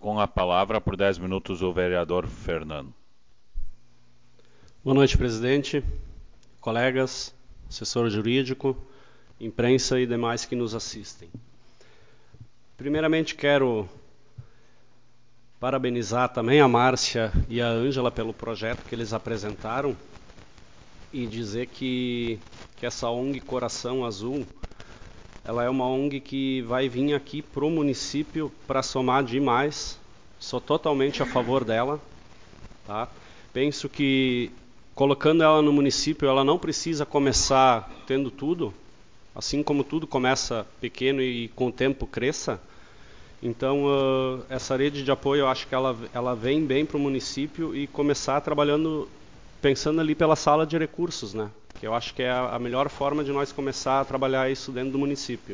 Com a palavra, por 10 minutos, o vereador Fernando. Boa noite, presidente, colegas, assessor jurídico, imprensa e demais que nos assistem. Primeiramente, quero parabenizar também a Márcia e a Ângela pelo projeto que eles apresentaram e dizer que essa ONG Coração Azul, ela é uma ONG que vai vir aqui para o município para somar demais. Sou totalmente a favor dela, tá? Penso que colocando ela no município, ela não precisa começar tendo tudo, assim como tudo começa pequeno e com o tempo cresça. Então, essa rede de apoio, eu acho que ela vem bem para o município e começar trabalhando, pensando ali pela sala de recursos, né? Que eu acho que é a melhor forma de nós começar a trabalhar isso dentro do município.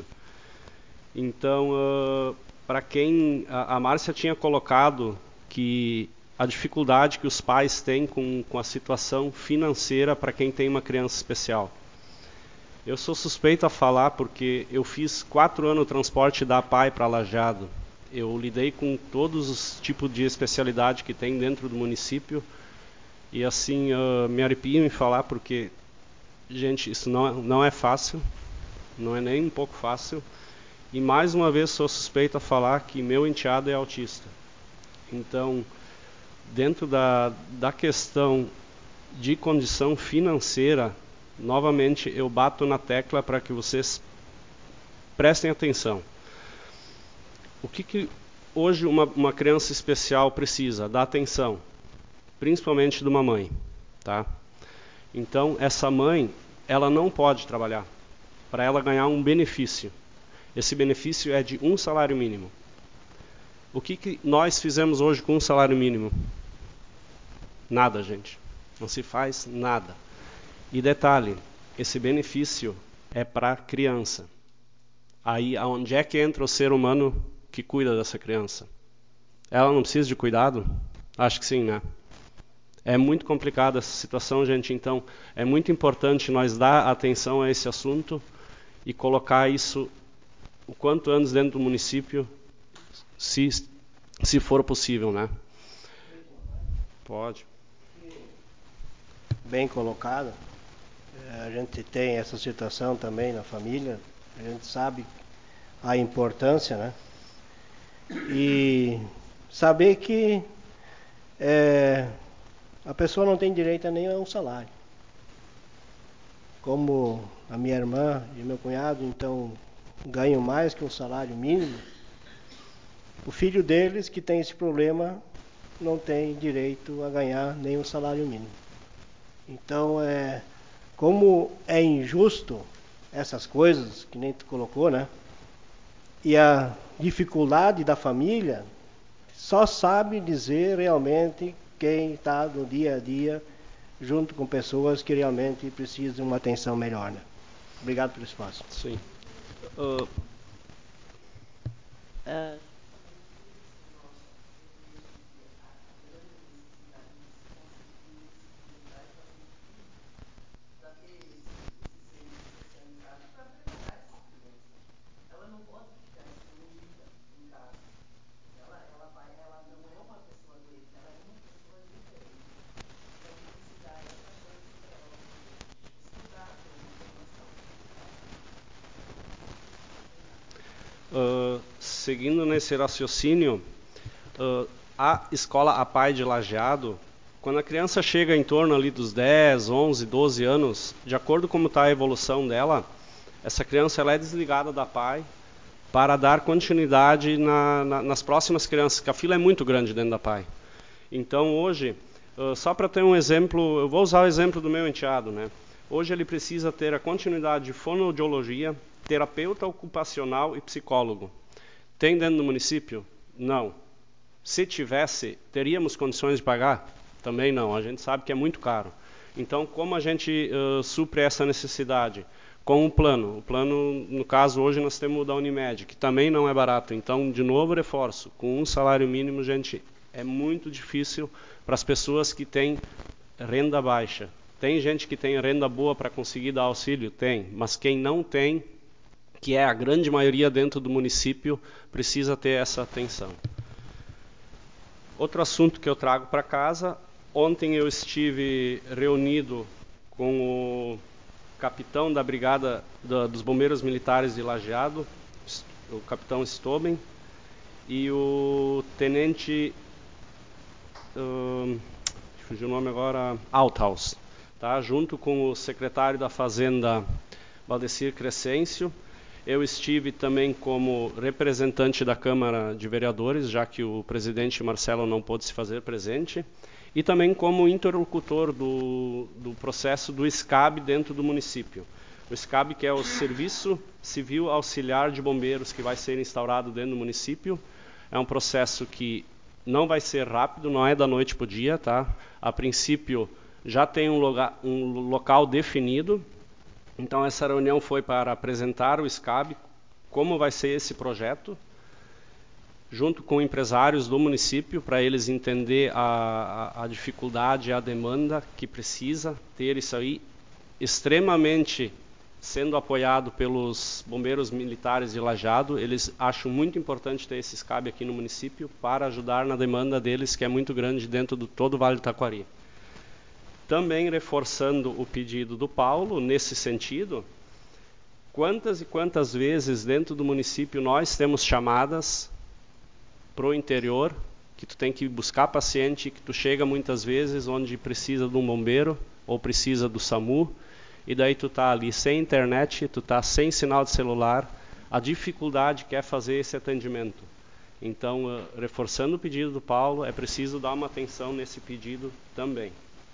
Então, para quem a Márcia tinha colocado que a dificuldade que os pais têm com a situação financeira para quem tem uma criança especial. Eu sou suspeito a falar porque eu fiz 4 anos o transporte da APAE para Lajeado. Eu lidei com todos os tipos de especialidade que tem dentro do município e assim me arrepio em falar porque, gente, isso não é fácil, não é nem um pouco fácil. E mais uma vez sou suspeito a falar que meu enteado é autista. Então, dentro da questão de condição financeira, novamente eu bato na tecla para que vocês prestem atenção. O que hoje uma criança especial precisa? Da atenção, principalmente de uma mãe, tá? Então, essa mãe, ela não pode trabalhar para ela ganhar um benefício. Esse benefício é de 1 salário mínimo. O que nós fizemos hoje com 1 salário mínimo? Nada, gente. Não se faz nada. E detalhe, esse benefício é para criança. Aí, aonde é que entra o ser humano que cuida dessa criança? Ela não precisa de cuidado? Acho que sim, né? É muito complicada essa situação, gente. Então, é muito importante nós dar atenção a esse assunto e colocar isso o quanto antes dentro do município, se for possível, né? Pode. Bem colocado. A gente tem essa situação também na família, a gente sabe a importância, né? E saber que a pessoa não tem direito a nenhum salário. Como a minha irmã e meu cunhado, então, ganham mais que um salário mínimo, o filho deles, que tem esse problema, não tem direito a ganhar nenhum salário mínimo. Então, como é injusto essas coisas, que nem tu colocou, né? E a dificuldade da família, só sabe dizer realmente quem está no dia a dia junto com pessoas que realmente precisam de uma atenção melhor, né? Obrigado pelo espaço. Sim. Seguindo nesse raciocínio, a escola APAE de Lajeado, quando a criança chega em torno ali dos 10, 11, 12 anos, de acordo com como está a evolução dela, essa criança ela é desligada da APAE para dar continuidade nas próximas crianças, que a fila é muito grande dentro da APAE. Então hoje, só para ter um exemplo, eu vou usar o exemplo do meu enteado, né? Hoje ele precisa ter a continuidade de fonoaudiologia, terapeuta ocupacional e psicólogo. Tem dentro do município? Não. Se tivesse, teríamos condições de pagar? Também não. A gente sabe que é muito caro. Então, como a gente supre essa necessidade? Com um plano. O plano, no caso, hoje nós temos o da Unimed, que também não é barato. Então, de novo, reforço. Com um salário mínimo, gente, é muito difícil para as pessoas que têm renda baixa. Tem gente que tem renda boa para conseguir dar auxílio? Tem. Mas quem não tem, que é a grande maioria dentro do município, precisa ter essa atenção. Outro assunto que eu trago para casa, ontem eu estive reunido com o capitão da brigada dos bombeiros militares de Lajeado, o capitão Stoben, e o tenente, fugiu o nome agora, Althaus, tá? Junto com o secretário da Fazenda, Valdecir Crescêncio. Eu estive também como representante da Câmara de Vereadores, já que o presidente Marcelo não pôde se fazer presente, e também como interlocutor do processo do SCAB dentro do município. O SCAB, que é o Serviço Civil Auxiliar de Bombeiros, que vai ser instaurado dentro do município. É um processo que não vai ser rápido, não é da noite para o dia, tá? A princípio já tem um local definido. Então essa reunião foi para apresentar o SCAB, como vai ser esse projeto, junto com empresários do município, para eles entender a dificuldade e a demanda que precisa ter isso aí, extremamente sendo apoiado pelos bombeiros militares de Lajeado. Eles acham muito importante ter esse SCAB aqui no município para ajudar na demanda deles, que é muito grande dentro de todo o Vale do Taquari. Também reforçando o pedido do Paulo, nesse sentido, quantas e quantas vezes dentro do município nós temos chamadas para o interior, que tu tem que buscar paciente, que tu chega muitas vezes onde precisa de um bombeiro ou precisa do SAMU, e daí tu tá ali sem internet, tu tá sem sinal de celular, a dificuldade que é fazer esse atendimento. Então, reforçando o pedido do Paulo, é preciso dar uma atenção nesse pedido também.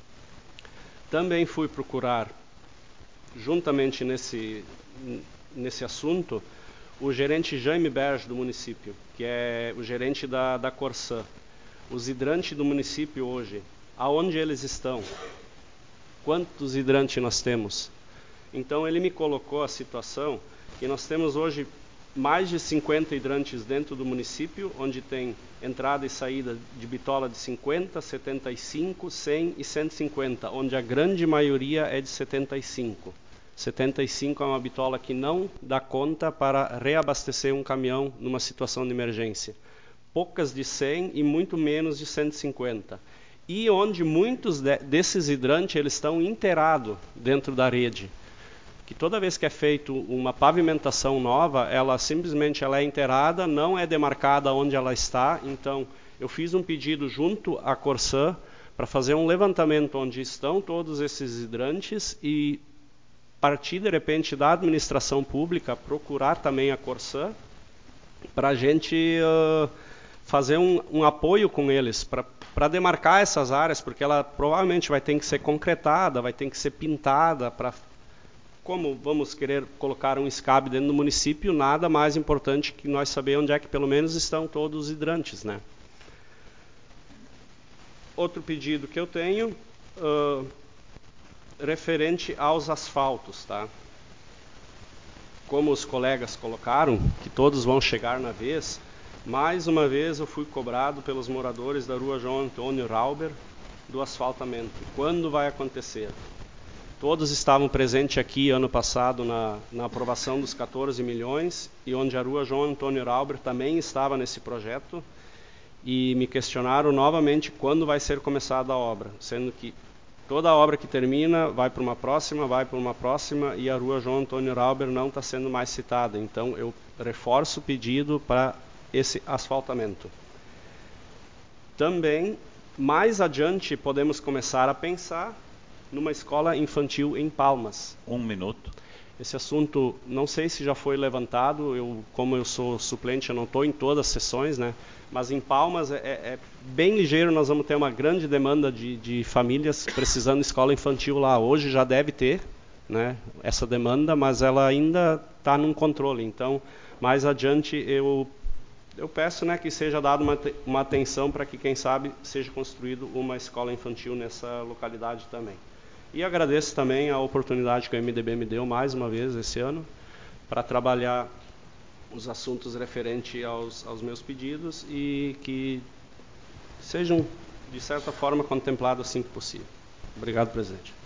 Também fui procurar, juntamente nesse assunto, o gerente Jaime Berge do município, que é o gerente da Corsã. Os hidrantes do município hoje, aonde eles estão? Quantos hidrantes nós temos? Então ele me colocou a situação que nós temos hoje mais de 50 hidrantes dentro do município, onde tem entrada e saída de bitola de 50, 75, 100 e 150, onde a grande maioria é de 75. 75 é uma bitola que não dá conta para reabastecer um caminhão numa situação de emergência. Poucas de 100 e muito menos de 150. E onde muitos desses hidrantes eles estão inteirados dentro da rede. Que toda vez que é feito uma pavimentação nova, ela simplesmente é inteirada, não é demarcada onde ela está. Então, eu fiz um pedido junto à Corsã para fazer um levantamento onde estão todos esses hidrantes e partir, de repente, da administração pública, procurar também a Corsã para a gente fazer um apoio com eles, para demarcar essas áreas, porque ela provavelmente vai ter que ser concretada, vai ter que ser pintada, como vamos querer colocar um SCAB dentro do município, nada mais importante que nós saber onde é que pelo menos estão todos os hidrantes, né? Outro pedido que eu tenho, referente aos asfaltos, tá? Como os colegas colocaram, que todos vão chegar na vez, mais uma vez eu fui cobrado pelos moradores da rua João Antônio Rauber do asfaltamento. Quando vai acontecer? Todos estavam presentes aqui ano passado na aprovação dos 14 milhões, e onde a rua João Antônio Rauber também estava nesse projeto, e me questionaram novamente quando vai ser começada a obra, sendo que toda a obra que termina vai para uma próxima, e a rua João Antônio Rauber não está sendo mais citada. Então eu reforço o pedido para esse asfaltamento. Também, mais adiante, podemos começar a pensar numa escola infantil em Palmas. 1 minuto. Esse assunto, não sei se já foi levantado, como eu sou suplente, eu não estou em todas as sessões, né? Mas em Palmas é bem ligeiro, nós vamos ter uma grande demanda de famílias precisando de escola infantil lá. Hoje já deve ter, né, essa demanda, mas ela ainda está num controle. Então, mais adiante, eu peço, né, que seja dada uma atenção para que, quem sabe, seja construído uma escola infantil nessa localidade também. E agradeço também a oportunidade que o MDB me deu mais uma vez esse ano para trabalhar os assuntos referentes aos meus pedidos e que sejam, de certa forma, contemplados assim que possível. Obrigado, presidente.